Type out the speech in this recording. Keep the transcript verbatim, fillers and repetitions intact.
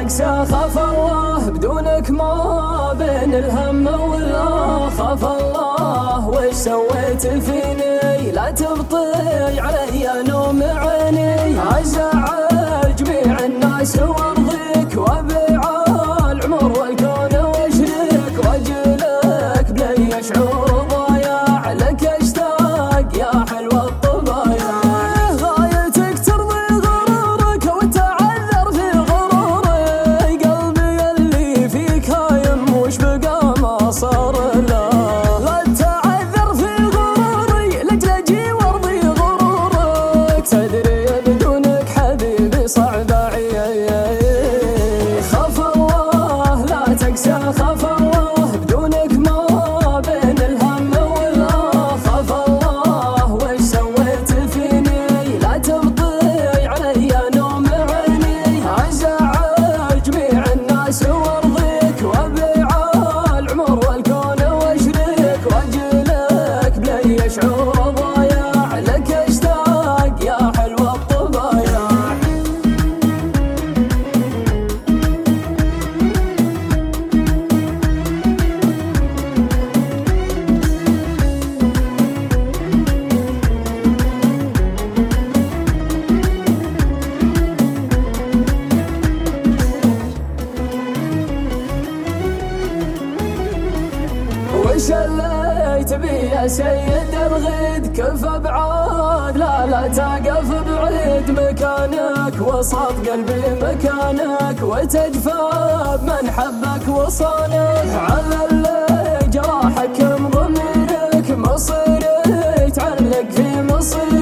تقسى خاف الله بدونك ما بين الهم والله. خاف الله وش سويت فيني لا تبطي علي نوم عيني. أزعل جميع الناس وارضيك وابيع العمر والكون واشريك واجلك بلي شعور ضايع لك اشتاق يا حلوة الطبايع. غايتك ترضي غرورك وتعذر في غروري قلبي اللي فيك هايم وش بقى ما صار له. لا تعذر في غروري لجلجي وارضي غرورك تدري بدونك حبيبي صعب اعيش. خاف الله لا تقسى خاف الله بدونك ما بين الهم والله. خاف الله وش سويت فيني لا تبطي علي نوم عيني. أزعل جميع الناس وارضيك وابيع العمر والكون واشريك واجلك بلي شعور ضايع لك اشتاق يا حلوة الطبايع. وش اللي تبي يا سيد الغيد كيف ابعاد لا لا تقف بعيد مكانك وسط قلبي مكانك وتجفى من حبك وصانك. على اللي جراحك من ضميرك مصيري تعلق في مصيري.